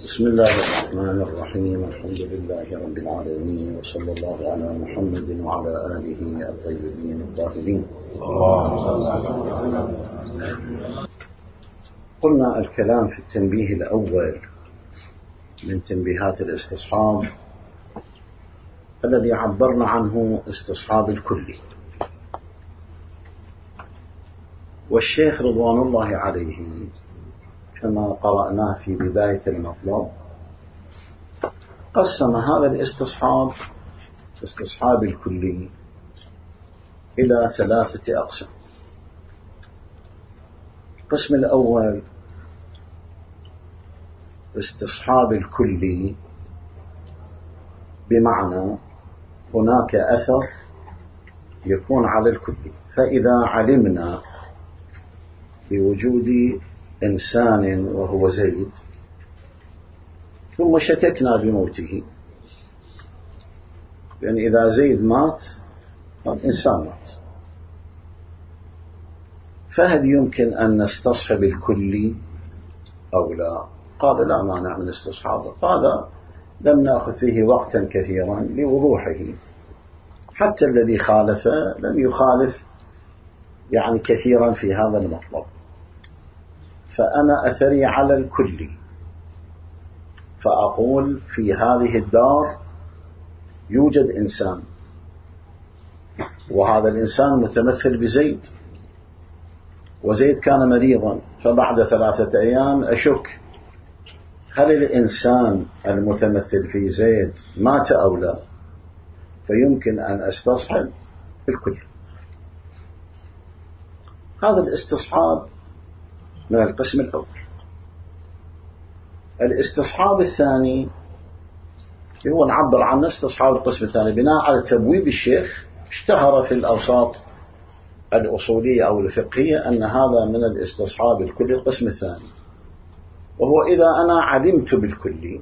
بسم الله الرحمن الرحيم. الحمد لله رب العالمين، وصلى الله على محمد وعلى آله الطيبين الطاهرين. قلنا الكلام في التنبيه الأول من تنبيهات الاستصحاب الذي عبرنا عنه استصحاب الكلي، والشيخ رضوان الله عليه كما قرأناه في بداية المطلب قسم هذا استصحاب الكلي إلى 3 أقسام. القسم الأول استصحاب الكلي بمعنى هناك أثر يكون على الكلي، فإذا علمنا بوجود إنسان وهو زيد ثم شككنا بموته، لأن إذا زيد مات الإنسان مات، فهل يمكن أن نستصحب الكلي أو لا؟ قال لا مانع من استصحابه. قال لم نأخذ فيه وقتا كثيرا لوضوحه، حتى الذي خالف لم يخالف يعني كثيرا في هذا المطلب، فأنا أثري على الكلي، فأقول في هذه الدار يوجد إنسان، وهذا الإنسان متمثل بزيد، وزيد كان مريضا، فبعد 3 أيام أشك هل الإنسان المتمثل في زيد مات أو لا، فيمكن أن أستصحب الكل. هذا الاستصحاب من القسم الأول. الاستصحاب الثاني هو نعبر عنه استصحاب القسم الثاني بناء على تبويب الشيخ، اشتهر في الأوساط الأصولية أو الفقهية أن هذا من الاستصحاب الكلي القسم الثاني، وهو إذا أنا علمت بالكلي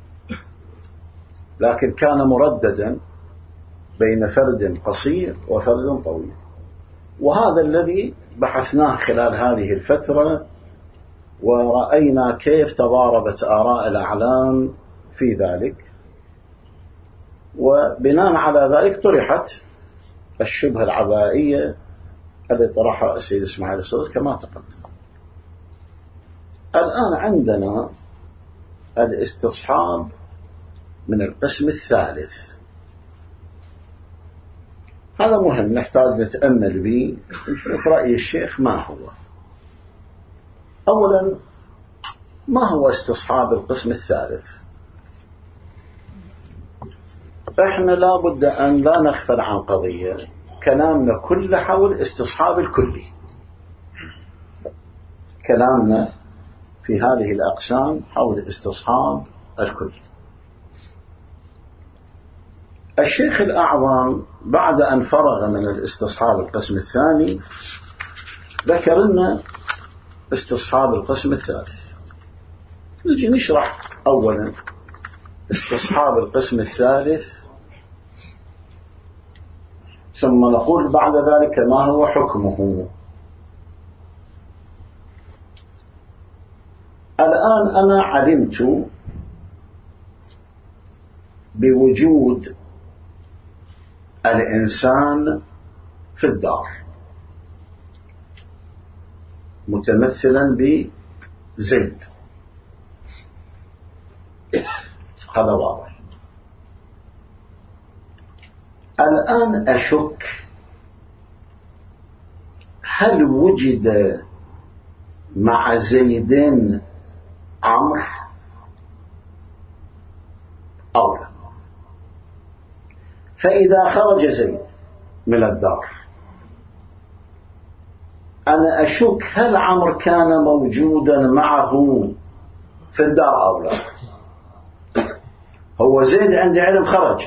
لكن كان مرددا بين فرد قصير وفرد طويل، وهذا الذي بحثناه خلال هذه الفترة، ورأينا كيف تضاربت آراء الأعلام في ذلك، وبناء على ذلك طرحت الشبهة العبائية التي طرحها السيد إسماعيل الصدر كما تقدم. الآن عندنا الاستصحاب من القسم الثالث، هذا مهم نحتاج نتأمل به نشوف رأي الشيخ ما هو. أولا، ما هو استصحاب القسم الثالث؟ احنا لا بد أن لا نغفل عن قضية، كلامنا كله حول استصحاب الكلي، كلامنا في هذه الأقسام حول استصحاب الكلي. الشيخ الأعظم بعد أن فرغ من الاستصحاب القسم الثاني ذكر لنا استصحاب القسم الثالث. نجي نشرح أولا استصحاب القسم الثالث، ثم نقول بعد ذلك ما هو حكمه. الآن أنا علمت بوجود الإنسان في الدار متمثلا بزيد، هذا واضح. الآن أشك هل وجد مع زيد عمرو أو لا. فإذا خرج زيد من الدار أنا أشك هل عمرو كان موجودا معه في الدار أو لا. هو زيد عندي علم خرج،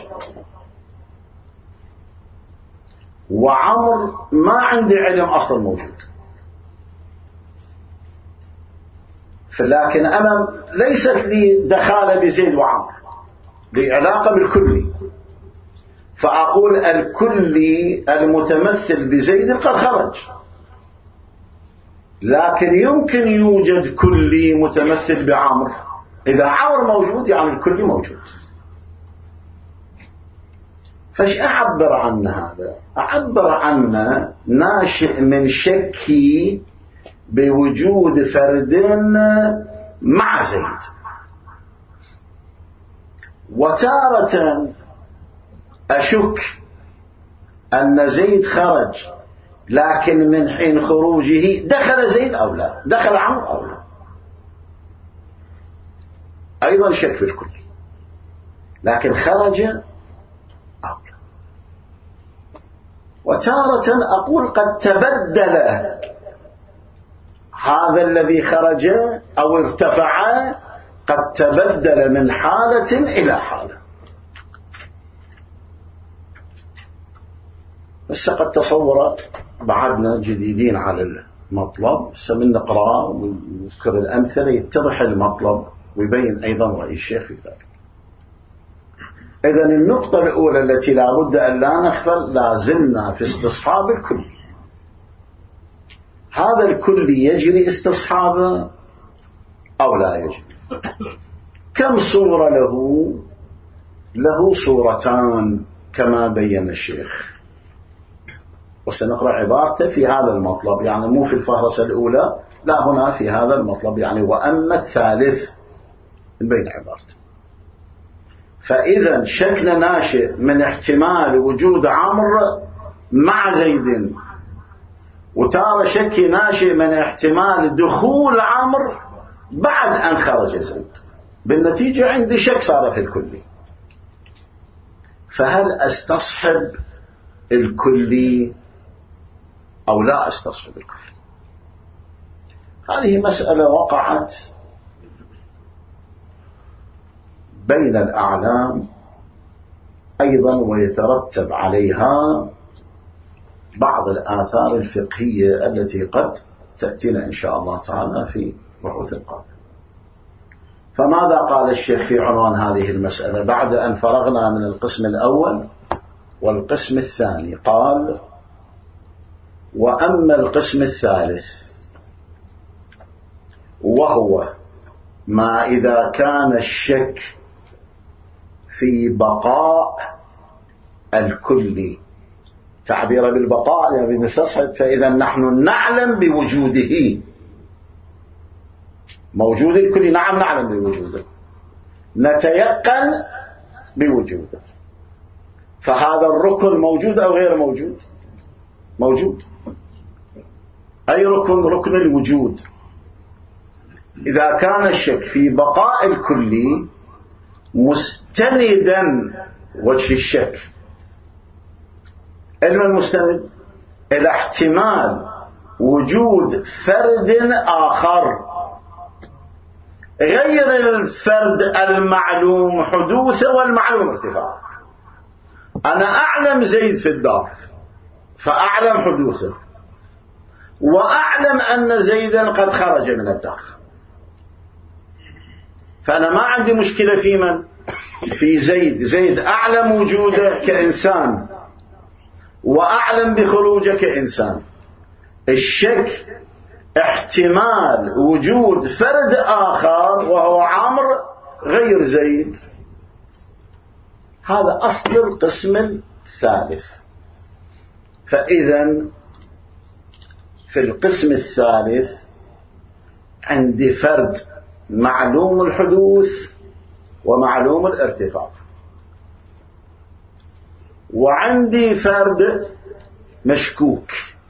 وعمرو ما عندي علم أصلا موجود، لكن أنا ليست لي دخالة بزيد وعمرو، لي علاقة بالكلي، فأقول الكلي المتمثل بزيد قد خرج، لكن يمكن يوجد كلي متمثل بعمرو إذا عمرو موجود يعني الكل موجود. فايش أعبر عنه هذا؟ أعبر عنه ناشئ من شكي بوجود فرد مع زيد. وتارة أشك أن زيد خرج، لكن من حين خروجه دخل زيد أو لا، دخل عمرو أو لا، أيضا شك في الكل، لكن خرج أو لا. وتارة أقول قد تبدل هذا الذي خرج أو ارتفع، قد تبدل من حالة إلى حالة. بس قد تصور بعدنا جديدين على المطلب، سمن نقرأ ونذكر الأمثلة يتضح المطلب ويبين أيضا رأي الشيخ في ذلك. إذن النقطة الأولى التي لا بد أن لا نغفل، لازلنا في استصحاب الكل. هذا الكل يجري استصحابه أو لا يجري؟ كم صورة له؟ له صورتان كما بين الشيخ، وسنقرأ عبارته في هذا المطلب، يعني مو في الفهرسة الأولى، لا هنا في هذا المطلب، يعني وأما الثالث بين عبارته. فإذا شكل ناشئ من احتمال وجود عمرو مع زيد، وتارة شك ناشئ من احتمال دخول عمرو بعد أن خرج زيد. بالنتيجة عندي شك صار في الكلي، فهل أستصحب الكلي أو لا أستصحب الكلي؟ هذه مسألة وقعت بين الأعلام أيضا، ويترتب عليها بعض الآثار الفقهية التي قد تأتينا إن شاء الله تعالى في بحوث القادمة. فماذا قال الشيخ في عنوان هذه المسألة بعد أن فرغنا من القسم الأول والقسم الثاني؟ قال: وأما القسم الثالث وهو ما إذا كان الشك في بقاء الكل، تعبير بالبقاء يعني بنستصحب، فإذا نحن نعلم بوجوده، موجود الكل، نعم نعلم بوجوده، نتيقن بوجوده، فهذا الركن موجود أو غير موجود؟ موجود. أي ركن؟ ركن الوجود. إذا كان الشك في بقاء الكل مستندا وجه الشك، علم المستند إلى احتمال وجود فرد آخر غير الفرد المعلوم حدوثه والمعلوم ارتفاعه. أنا أعلم زيد في الدار فأعلم حدوثه، وأعلم أن زيدا قد خرج من الدار، فأنا ما عندي مشكلة في من؟ في زيد. زيد أعلم وجوده كإنسان وأعلم بخروجه كإنسان. الشك احتمال وجود فرد آخر وهو عمرو غير زيد. هذا أصل القسم الثالث. فإذا في القسم الثالث عندي فرد معلوم الحدوث ومعلوم الارتفاع، وعندي فرد مشكوك.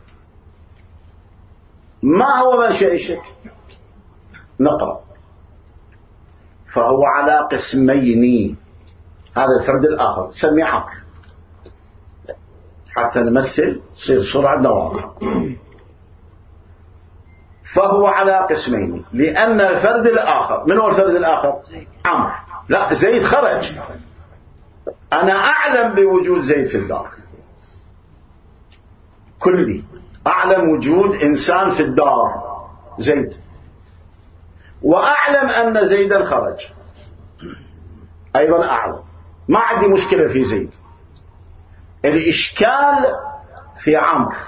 ما هو منشأ الشك؟ نقرأ: فهو على قسمين. هذا الفرد الآخر سمي عمرو حتى نمثل تصير سرعة واضحة. فهو على قسمين، لأن الفرد الآخر، من هو الفرد الآخر؟ عمرو. لا، زيد خرج، أنا أعلم بوجود زيد في الدار كلي، أعلم وجود إنسان في الدار زيد، وأعلم أن زيدا خرج أيضا أعلم، ما عندي مشكلة في زيد. الإشكال في عمرو،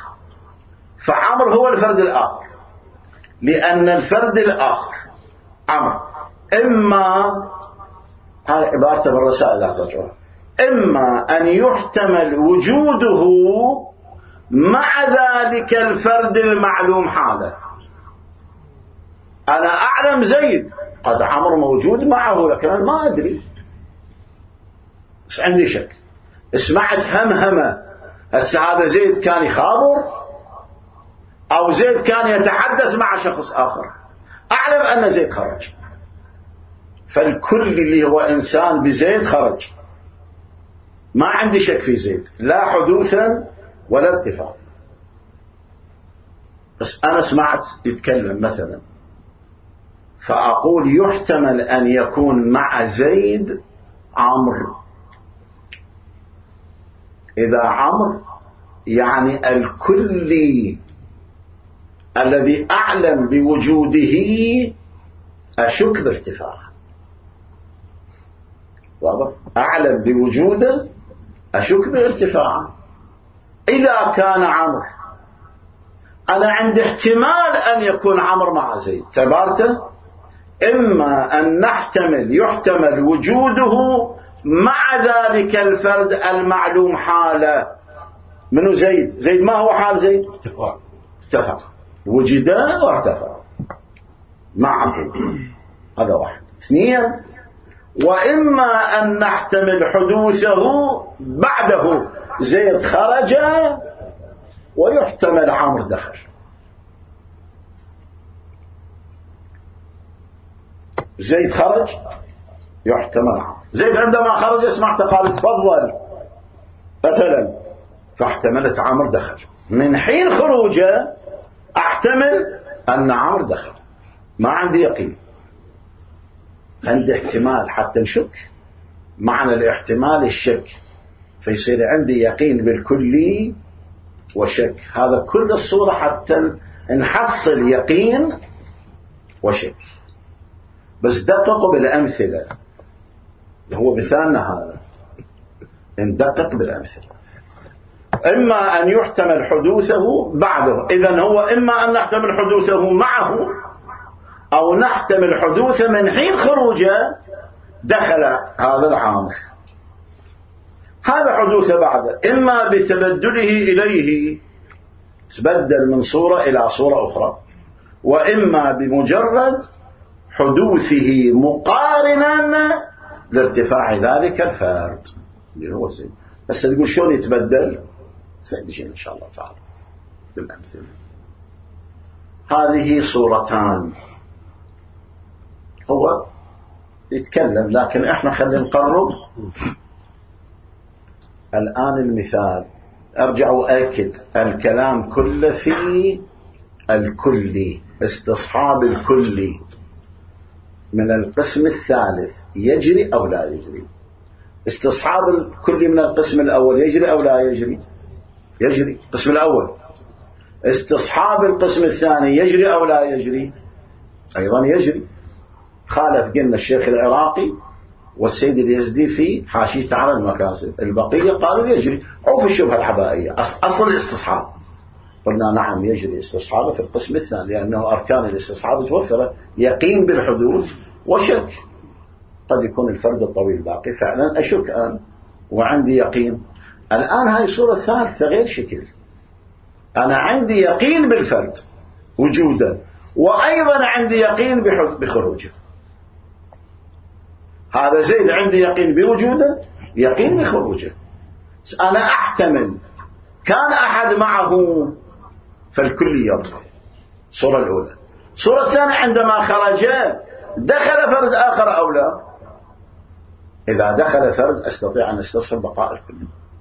فعمرو هو الفرد الآخر، لأن الفرد الآخر عمرو إما، هذه عبارته بالرسائل لا ترجعوها، إما أن يحتمل وجوده مع ذلك الفرد المعلوم حاله. أنا أعلم زيد، قد عمرو موجود معه لكن أنا ما أدري، بس عندي شك. سمعت همهمة، هسه هذا زيد كان يخابر أو زيد كان يتحدث مع شخص آخر. أعلم أن زيد خرج، فالكل اللي هو إنسان بزيد خرج، ما عندي شك في زيد لا حدوثا ولا ارتفاع. بس أنا سمعت يتكلم مثلا، فأقول يحتمل أن يكون مع زيد عمرو. إذا عمرو يعني الكلي الذي أعلم بوجوده أشك بارتفاعه. واضح؟ أعلم بوجوده أشك بارتفاعه. إذا كان عمرو، أنا عندي احتمال أن يكون عمرو مع زيد، عبارته إما أن يحتمل وجوده مع ذلك الفرد المعلوم حاله. منو زيد؟ زيد ما هو حال زيد؟ ارتفع، وجد وارتفع معه. هذا واحد. اثنين، وإما أن نحتمل حدوثه بعده، زيد خرج ويحتمل عمرو دخل. زيد خرج يحتمل عمرو. زيد عندما خرج اسمعت قال تفضل مثلا، فاحتملت عمرو دخل. من حين خروجه احتمل أن عمرو دخل، ما عندي يقين، عندي احتمال حتى نشك. معنى الاحتمال الشك، فيصير عندي يقين بالكلي وشك. هذا كل الصورة حتى نحصل يقين وشك. بس دققوا بالأمثلة، هو مثالنا هذا، ندقق بالأمثلة. إما أن يحتمل حدوثه بعده، إذن هو إما أن نحتمل حدوثه معه أو نحتمل حدوثه من حين خروجه دخل هذا العامل. هذا حدوثه بعده، إما بتبدله إليه، تبدل من صورة إلى صورة أخرى، وإما بمجرد حدوثه مقارنا لارتفاع ذلك الفرد اللي هو زيد. بس تقول شلون يتبدل؟ سيجينا إن شاء الله تعالى بالأمثلة. هذه صورتان هو يتكلم، لكن احنا خلينا نقرب. الآن المثال، أرجع وأكد الكلام كله في الكلي، استصحاب الكلي من القسم الثالث يجري أو لا يجري. استصحاب الكلي من القسم الأول يجري أو لا يجري؟ يجري القسم الأول. استصحاب القسم الثاني يجري أو لا يجري؟ أيضا يجري. خالف قلنا الشيخ العراقي والسيد اليزدي في حاشية على المكاسب، البقية قالوا يجري، أو في الشبهة العبائية أصل الاستصحاب قلنا نعم يجري استصحابه في القسم الثاني، لأنه أركان الاستصحاب توفر يقين بالحدوث وشك. قد يكون الفرد الطويل باقي فعلا أشك أنا وعندي يقين. الآن هاي الصورة الثالثة غير شكل، أنا عندي يقين بالفرد وجوده، وأيضا عندي يقين بخروجه. هذا زيد عندي يقين بوجوده، يقين بخروجه. أنا أحتمل كان أحد معه فالكل يبقى. الصورة الأولى. الصورة الثانية عندما خرج دخل فرد آخر أو لا؟ إذا دخل فرد أستطيع أن أستصحب بقاء الكل.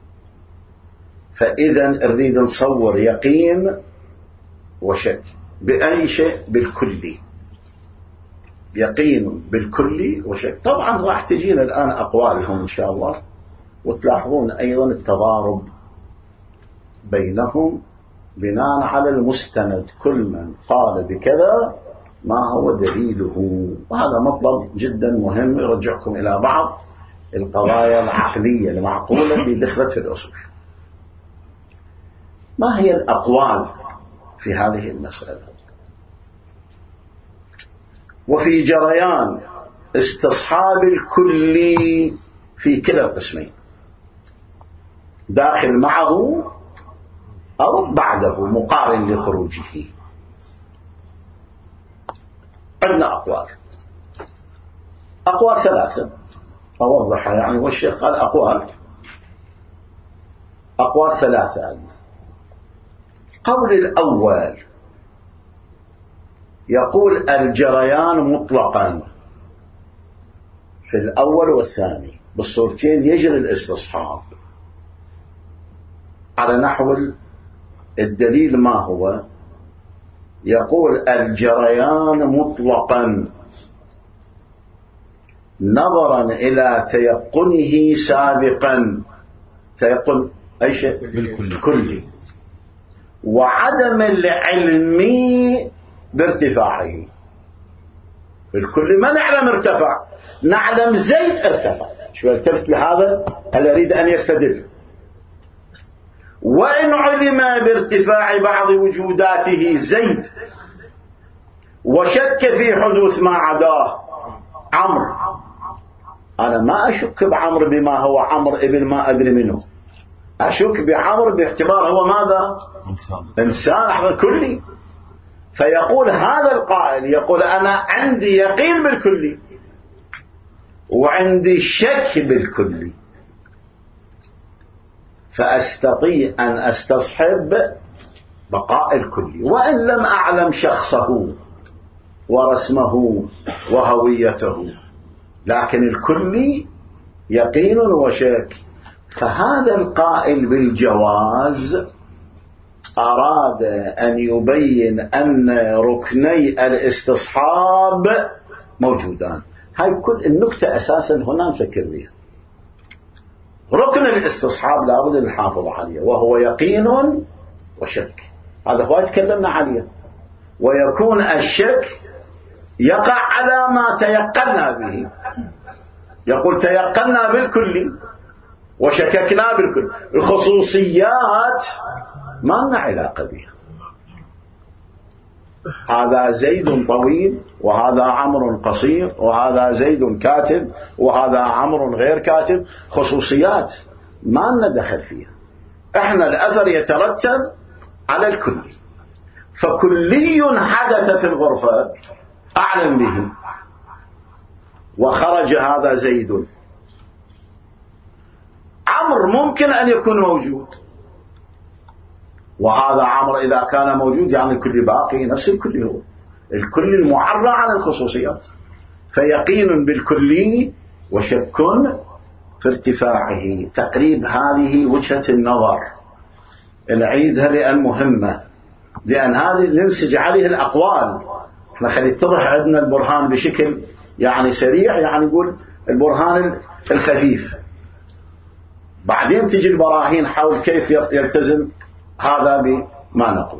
فإذا نريد نصور يقين وشك بأي شيء؟ بالكلي. يقين بالكلي وشك. طبعا راح تجينا الآن أقوالهم إن شاء الله، وتلاحظون أيضا التضارب بينهم بناء على المستند، كل من قال بكذا ما هو دليله. وهذا مطلب جدا مهم يرجعكم إلى بعض القضايا العقلية المعقولة اللي دخلت في الأصول. ما هي الأقوال في هذه المسألة؟ وفي جريان استصحاب الكلي في كلا القسمين، داخل معه أو بعده مقارن لخروجه. عندنا أقوال ثلاثة أوضحها يعني، والشيخ قال أقوال ثلاثة عندنا. قول الأول يقول الجريان مطلقا في الأول والثاني بالصورتين يجري الاستصحاب، على نحو الدليل ما هو؟ يقول الجريان مطلقا نظرا إلى تيقنه سابقا، تيقن أي شيء بالكلي، وعدم العلم بارتفاعه. بالكلي ما نعلم ارتفع، نعلم زيد ارتفع. شو التفت لهذا؟ هل أريد أن يستدل؟ وإن علم بارتفاع بعض وجوداته زيد وشك في حدوث ما عداه عمرو، أنا ما أشك بعمر بما هو عمر ابن ما أدري منه، أشك بعمر باعتبار هو ماذا؟ إنسان كلي. فيقول هذا القائل يقول أنا عندي يقين بالكلي وعندي شك بالكلي، فأستطيع أن أستصحب بقاء الكلي وإن لم أعلم شخصه ورسمه وهويته، لكن الكلي يقين وشك. فهذا القائل بالجواز أراد أن يبين أن ركني الاستصحاب موجودان. هاي كل النكتة أساسا هنا نفكر بها. ركن الاستصحاب لابد أن نحافظ عليه، وهو يقين وشك، هذا هو تكلمنا عليه. ويكون الشك يقع على ما تيقنا به، يقول تيقنا بالكل وشككنا بالكل، الخصوصيات ما لنا علاقة بها. هذا زيد طويل وهذا عمرو قصير وهذا زيد كاتب وهذا عمرو غير كاتب، خصوصيات ما لنا دخل فيها. احنا الأثر يترتب على الكلي، فكلي حدث في الغرفة أعلم به وخرج هذا زيد، عمرو ممكن أن يكون موجود وهذا عمرو إذا كان موجود يعني الكل باقي نفس الكل، هو الكل المعرى عن الخصوصيات. فيقين بالكلي وشك في ارتفاعه. تقريب هذه وجهة النظر، نعيدها لأن مهمة، لأن هذه ننسج عليه الأقوال. احنا خلي يتضح عندنا البرهان بشكل يعني سريع، يعني نقول البرهان الخفيف، بعدين تجي البراهين حول كيف يلتزم هذا بما نقول.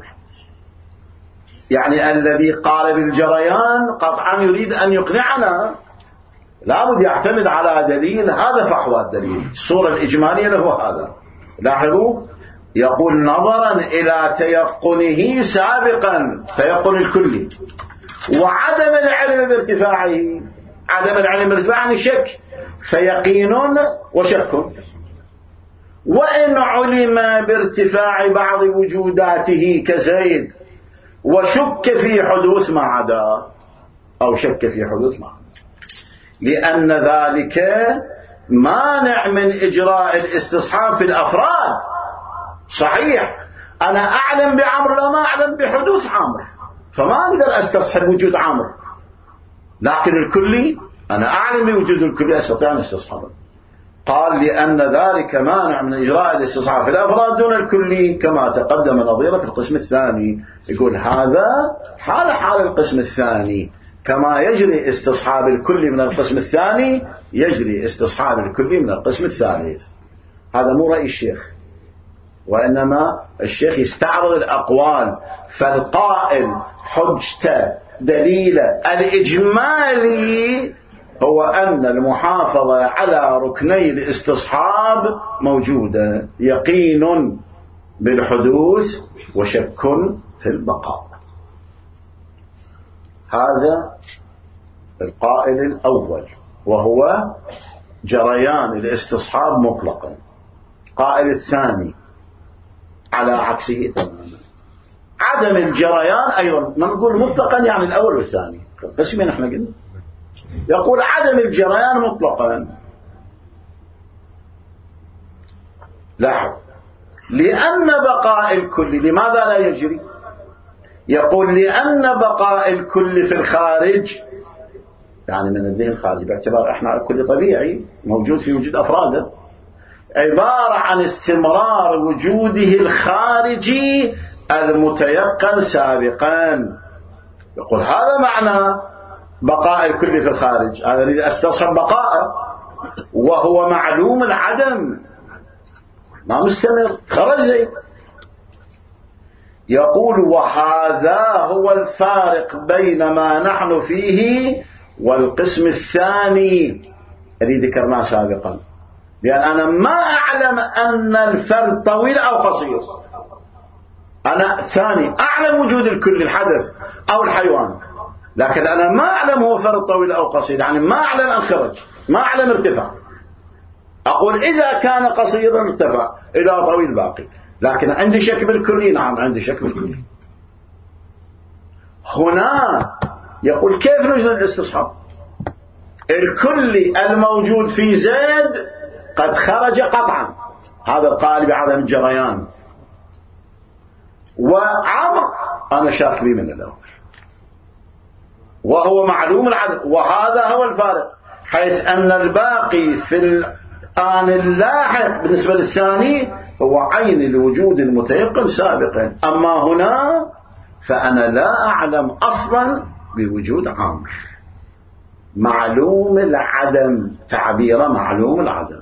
يعني الذي قال بالجريان قطعا يريد أن يقنعنا، لابد يعتمد على دليل، هذا فحوى الدليل. الصورة الإجمالية له هذا، لاحظوا يقول نظرا إلى تيقنه سابقا، تيقن الكلي، وعدم العلم بارتفاعه. عدم العلم بارتفاعه يعني شك، فيقين وشك. وإن علم بارتفاع بعض وجوداته كزيد وشك في حدوث ما عدا، أو شك في حدوث ما عدا، لأن ذلك مانع من إجراء الاستصحاب في الأفراد. صحيح أنا أعلم بعمر لا ما أعلم بحدوث عمر، فما أقدر أستصحب وجود عمر، لكن الكلي أنا أعلم بوجود الكلي أستطيع أن استصحبه. قال لأن ذلك مانع من إجراء الاستصحاب في الأفراد دون الكلي، كما تقدم نظيره في القسم الثاني. يقول هذا حال القسم الثاني، كما يجري استصحاب الكلي من القسم الثاني يجري استصحاب الكلي من القسم الثالث. هذا مو رأي الشيخ، وإنما الشيخ يستعرض الأقوال. فالقائل حجته دليل الإجمالي هو أن المحافظة على ركني الاستصحاب موجودة، يقين بالحدوث وشك في البقاء. هذا القائل الأول وهو جريان الاستصحاب مطلقا. القائل الثاني على عكسه تماما، عدم الجريان أيضا. ما نقول مطلقا يعني الأول والثاني قسمين احنا قلنا. يقول عدم الجريان مطلقا. لاحظ، لأن بقاء الكل لماذا لا يجري؟ يقول لأن بقاء الكل في الخارج، يعني من الذهن الخارجي، باعتبار احنا الكل طبيعي موجود في وجود أفراده، عبارة عن استمرار وجوده الخارجي المتيقن سابقا. يقول هذا معنى بقاء الكل في الخارج، هذا الذي استصحب بقاءه وهو معلوم العدم، ما مستمر، خرج زيد. يقول وهذا هو الفارق بين ما نحن فيه والقسم الثاني الذي ذكرناه سابقا، لأن أنا ما أعلم أن الفرد طويل أو قصير. أنا ثاني أعلم وجود الكل الحدث أو الحيوان، لكن أنا ما أعلم هو فرد طويل أو قصير، يعني ما أعلم أن خرج، ما أعلم ارتفع. أقول إذا كان قصيرا ارتفع، إذا طويل باقي، لكن عندي شك بالكلي. نعم عندي شك بالكلي. هنا يقول كيف نجد الاستصحاب؟ الكلي الموجود في زيد قد خرج قطعا، هذا القائل بعدم الجريان، وعمر أنا شاك به من الأول وهو معلوم العدم. وهذا هو الفارق، حيث أن الباقي في الآن اللاحق بالنسبة للثاني هو عين الوجود المتيقن سابقا. أما هنا فأنا لا أعلم أصلا بوجود عامر، معلوم العدم، تعبير معلوم العدم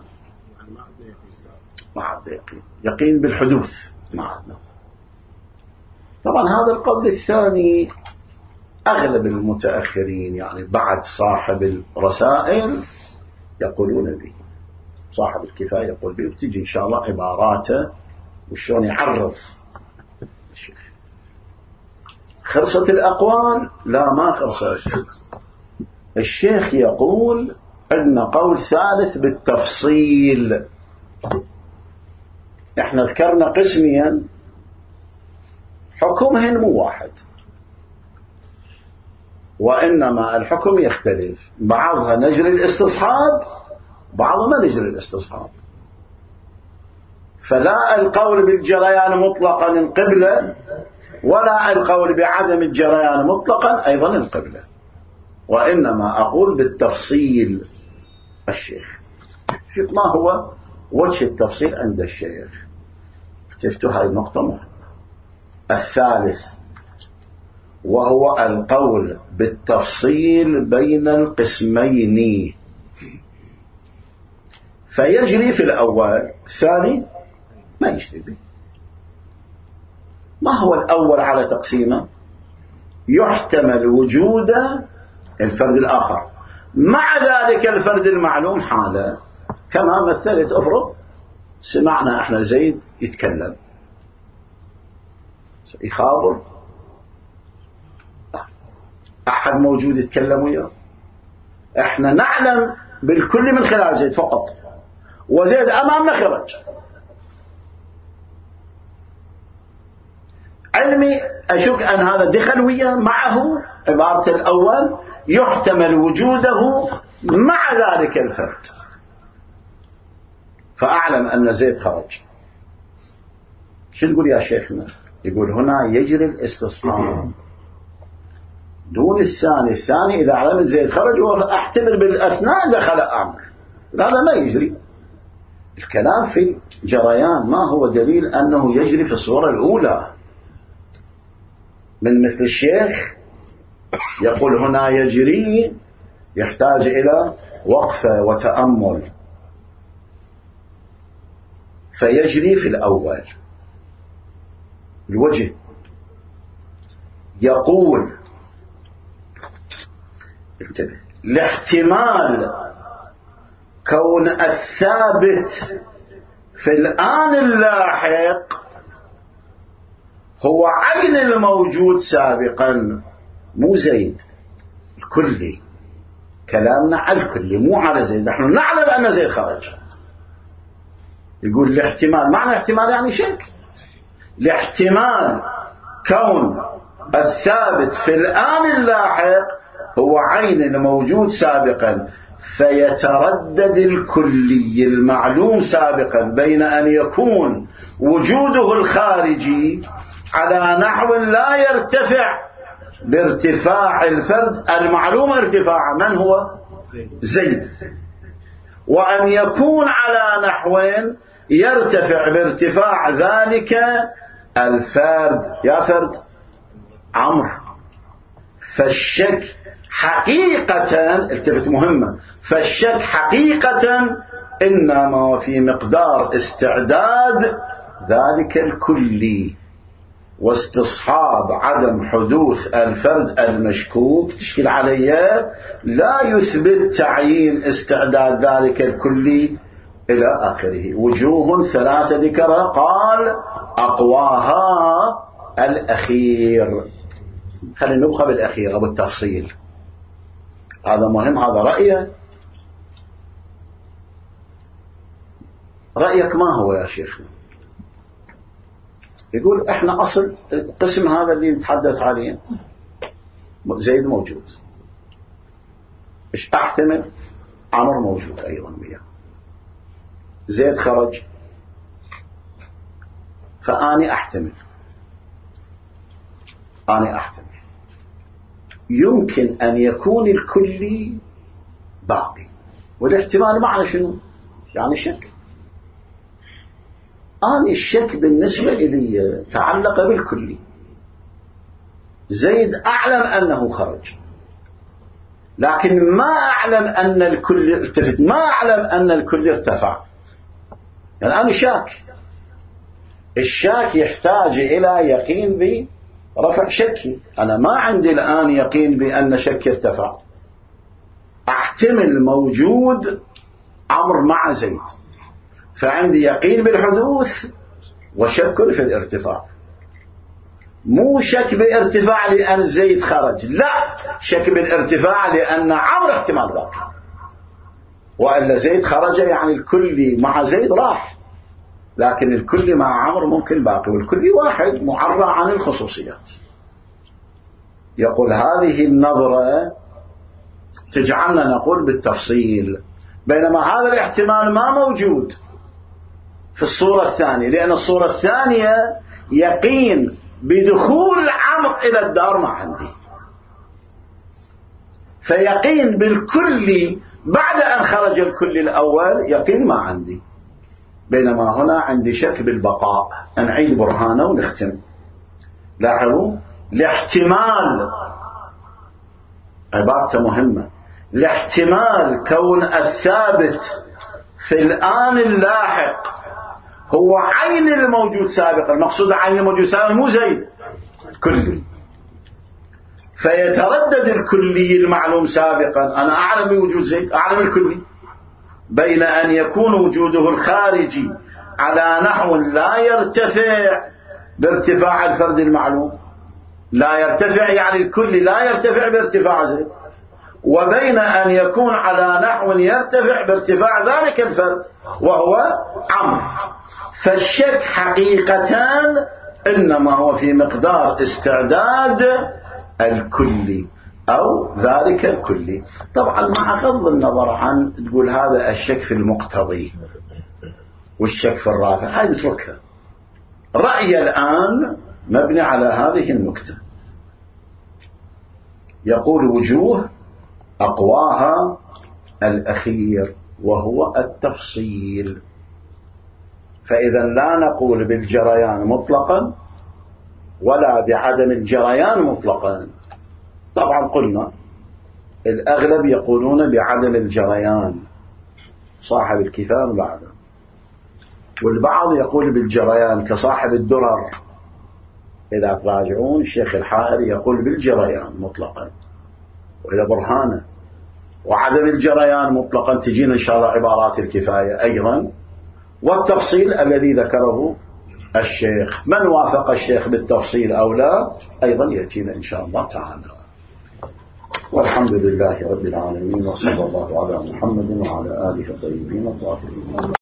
مع اليقين، يقين بالحدوث مع عدم. طبعا هذا القول الثاني أغلب المتأخرين يعني بعد صاحب الرسائل يقولون به، صاحب الكفاية يقول به، وتجي إن شاء الله عباراته وشون يعرف الشيخ. خرصة الأقوال لا ما خرصة. الشيخ يقول عندنا قول ثالث بالتفصيل. احنا ذكرنا قسميا حكمهن مو واحد، وإنما الحكم يختلف، بعضها نجري الاستصحاب، بعضها ما نجري الاستصحاب. فلا القول بالجريان مطلقا القبلة، ولا القول بعدم الجريان مطلقا أيضا القبلة، وإنما أقول بالتفصيل. الشيخ شوف ما هو وجه التفصيل عند الشيخ، اكتشفتوا هذه النقطة مهمة. الثالث وهو القول بالتفصيل بين القسمين، فيجري في الأول، الثاني ما يجري به. ما هو الأول على تقسيمه؟ يحتمل وجود الفرد الآخر مع ذلك الفرد المعلوم حاله، كما مثلت. أفرض سمعنا احنا زيد يتكلم، يخابر، أحد موجود يتكلم وياه، احنا نعلم بالكل من خلال زيد فقط، وزيد أمامنا خرج. علمي أشك أن هذا دخل وياه معه. عبارة الأول يحتمل وجوده مع ذلك الفرد، فأعلم أن زيد خرج. شو نقول يا شيخنا؟ يقول هنا يجري الاستصحاب دون الثاني. الثاني إذا علمت زيد خرج وأحتمل بالأثناء دخل أمر، هذا ما يجري. الكلام في جريان ما هو دليل أنه يجري في الصورة الأولى. من مثل الشيخ يقول هنا يجري، يحتاج إلى وقفة وتأمل، فيجري في الأول. الوجه يقول انتبه، لاحتمال كون الثابت في الآن اللاحق هو عين الموجود سابقا، مو زيد الكلي. كلامنا على الكل مو على زيد. نحن نعلم أن زيد خرج. يقول الاحتمال، معنى احتمال يعني شك. لاحتمال كون الثابت في الآن اللاحق هو عين الموجود سابقا، فيتردد الكلي المعلوم سابقا بين أن يكون وجوده الخارجي على نحو لا يرتفع بارتفاع الفرد المعلوم ارتفاعه من هو زيد، وأن يكون على نحو يرتفع بارتفاع ذلك الفرد، يا فرد عمرو. فالشك حقيقة، التفت مهمة، فالشك حقيقة إنما في مقدار استعداد ذلك الكلي واستصحاب عدم حدوث الفرد المشكوك تشكيل عليه لا يثبت تعيين استعداد ذلك الكلي إلى آخره. وجوه ثلاثة ذكرها، قال أقواها الأخير. خلينا نبقى بالأخير أبو التفصيل، هذا مهم، هذا رأيه. رأيك ما هو يا شيخنا؟ يقول احنا أصل القسم هذا اللي نتحدث عليه زيد موجود، ايش احتمل؟ عمر موجود أيضا وياه، زيد خرج، فأني أحتمل يمكن أن يكون الكلي باقي. والاحتمال معنى شنو؟ يعني شك. أنا الشك بالنسبة إلي تعلق بالكلي. زيد أعلم أنه خرج، لكن ما أعلم أن الكل ارتفع، ما أعلم أن الكل ارتفع. يعني أنا شاك. الشاك يحتاج إلى يقين برفع شكي. أنا ما عندي الآن يقين بأن شكي ارتفع. أحتمل موجود عمرو مع زيد، فعندي يقين بالحدوث وشك في الارتفاع. مو شك بارتفاع لأن زيد خرج، لا، شك بالارتفاع لأن عمرو احتمال باقي، وإلا زيد خرج يعني الكلي مع زيد راح، لكن الكلي مع عمرو ممكن باقي، والكلي واحد معرى عن الخصوصيات. يقول هذه النظرة تجعلنا نقول بالتفصيل، بينما هذا الاحتمال ما موجود في الصورة الثانية، لأن الصورة الثانية يقين بدخول عمرو إلى الدار ما عندي، فيقين بالكل بعد أن خرج الكل الأول يقين ما عندي، بينما هنا عندي شك بالبقاء. نعيد برهانه ونختم. لاحظوا الاحتمال، عبارته مهمة، الاحتمال كون الثابت في الآن اللاحق هو عين الموجود سابقا. المقصود عين الموجود سابقا مو زيد، كلي، فيتردد الكلي المعلوم سابقا. أنا أعلم بوجود زيد، أعلم الكلي، بين أن يكون وجوده الخارجي على نحو لا يرتفع بارتفاع الفرد المعلوم، لا يرتفع يعني الكلي لا يرتفع بارتفاع زيد، وبين أن يكون على نحو يرتفع بارتفاع ذلك الفرد وهو عمرو. فالشك حقيقة إنما هو في مقدار استعداد الكلي أو ذلك الكلي. طبعا مع غض النظر عن تقول هذا الشك في المقتضي والشك في الرافع، هاي نتركها. رأيي الآن مبني على هذه النكتة. يقول وجوه أقواها الأخير وهو التفصيل. فإذا لا نقول بالجريان مطلقا ولا بعدم الجريان مطلقا. طبعا قلنا الأغلب يقولون بعدم الجريان، صاحب الكفاية بعده، والبعض يقول بالجريان كصاحب الدرر. إذا تراجعون الشيخ الحائري يقول بالجريان مطلقا وإلى برهانه. وعدم الجريان مطلقا تجينا إن شاء الله عبارات الكفاية أيضا، والتفصيل الذي ذكره الشيخ، من وافق الشيخ بالتفصيل أو لا أيضا يأتينا إن شاء الله تعالى. والحمد لله رب العالمين، وصلى الله على محمد وعلى آله الطيبين الطاهرين.